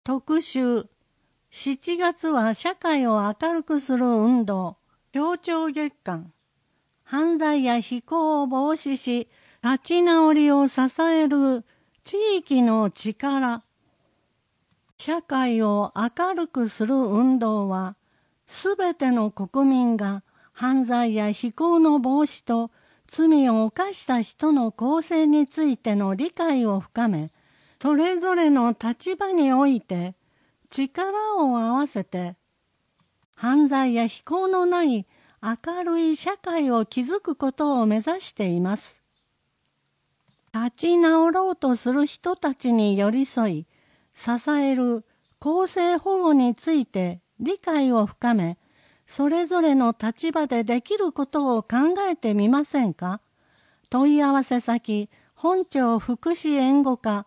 特集。7月は社会を明るくする運動、協調月間。犯罪や非行を防止し、立ち直りを支える地域の力。社会を明るくする運動は、すべての国民が犯罪や非行の防止と罪を犯した人の更生についての理解を深め、それぞれの立場において力を合わせて犯罪や非行のない明るい社会を築くことを目指しています。立ち直ろうとする人たちに寄り添い、支える更生保護について理解を深め、それぞれの立場でできることを考えてみませんか？問い合わせ先、本庁福祉援護課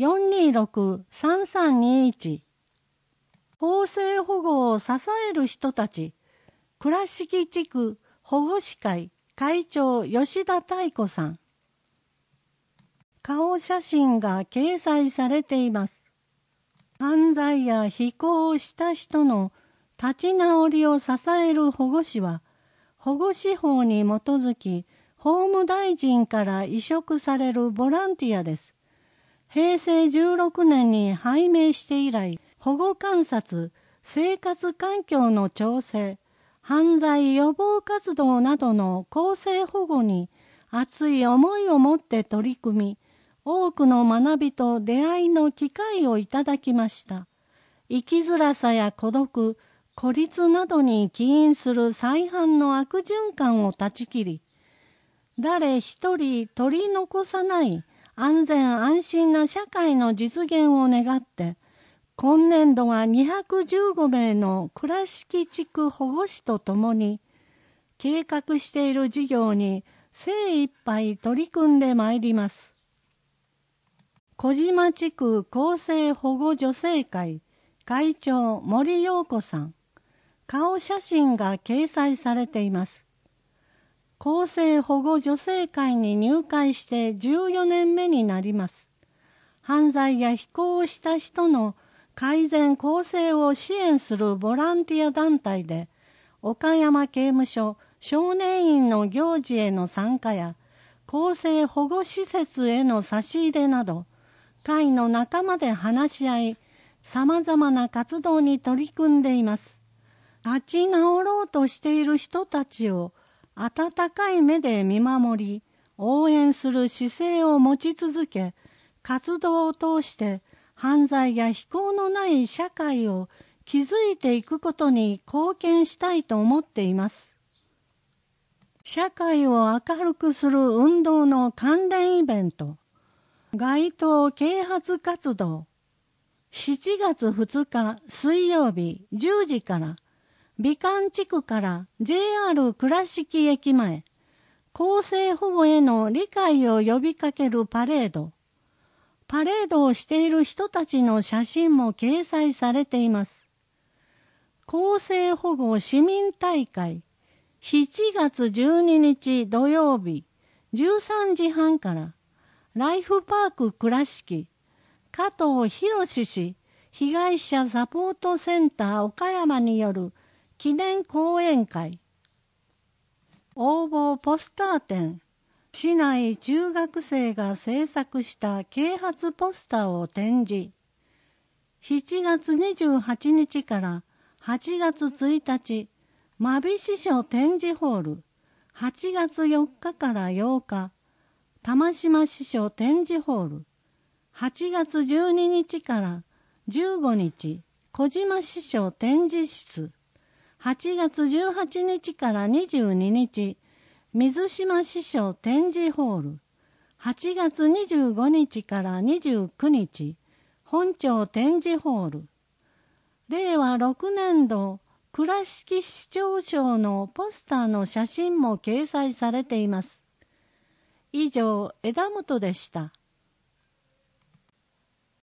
426-3321。更生保護を支える人たち、倉敷地区保護司会会長吉田太子さん。顔写真が掲載されています。犯罪や非行をした人の立ち直りを支える保護司は、保護司法に基づき、法務大臣から委嘱されるボランティアです。平成16年に拝命して以来、保護観察、生活環境の調整、犯罪予防活動などの更生保護に熱い思いを持って取り組み、多くの学びと出会いの機会をいただきました。生きづらさや孤独、孤立などに起因する再犯の悪循環を断ち切り、誰一人取り残さない安全安心な社会の実現を願って、今年度は215名の倉敷地区保護司とともに、計画している事業に精一杯取り組んでまいります。小島地区更生保護助成会会長森陽子さん。顔写真が掲載されています。更生保護助成会に入会して14年目になります。犯罪や非行をした人の改善更生を支援するボランティア団体で、岡山刑務所少年院の行事への参加や、更生保護施設への差し入れなど、会の仲間で話し合い、様々な活動に取り組んでいます。立ち直ろうとしている人たちを温かい目で見守り、応援する姿勢を持ち続け、活動を通して犯罪や非行のない社会を築いていくことに貢献したいと思っています。社会を明るくする運動の関連イベント、街頭啓発活動、7月2日水曜日10時から、美観地区から JR 倉敷駅前、更生保護への理解を呼びかけるパレード。パレードをしている人たちの写真も掲載されています。更生保護市民大会、7月12日土曜日13時半から、ライフパーク倉敷、加藤博氏被害者サポートセンター岡山による記念講演会。応募ポスター展。市内中学生が制作した啓発ポスターを展示。7月28日から8月1日、真備支所展示ホール。8月4日から8日、玉島支所展示ホール。8月12日から15日、小島支所展示室。8月18日から22日、水島支所展示ホール。8月25日から29日、本庁展示ホール。令和6年度倉敷市長賞のポスターの写真も掲載されています。以上、枝本でした。